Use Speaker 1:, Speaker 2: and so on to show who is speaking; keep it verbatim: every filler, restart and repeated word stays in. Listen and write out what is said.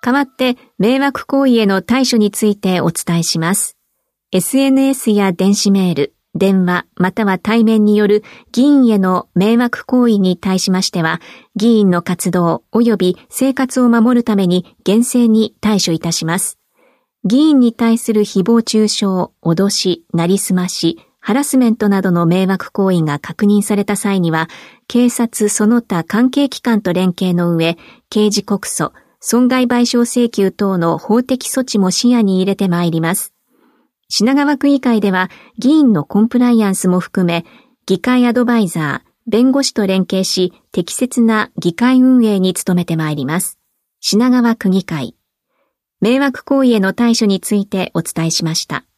Speaker 1: 代わって迷惑行為への対処についてお伝えします。エスエヌエス や電子メール、電話または対面による議員への迷惑行為に対しましては、議員の活動及び生活を守るために厳正に対処いたします。議員に対する誹謗中傷、脅し、なりすまし、ハラスメントなどの迷惑行為が確認された際には、警察その他関係機関と連携の上、刑事告訴、損害賠償請求等の法的措置も視野に入れてまいります。品川区議会では議員のコンプライアンスも含め、議会アドバイザー、弁護士と連携し、適切な議会運営に努めてまいります。品川区議会。迷惑行為への対処についてお伝えしました。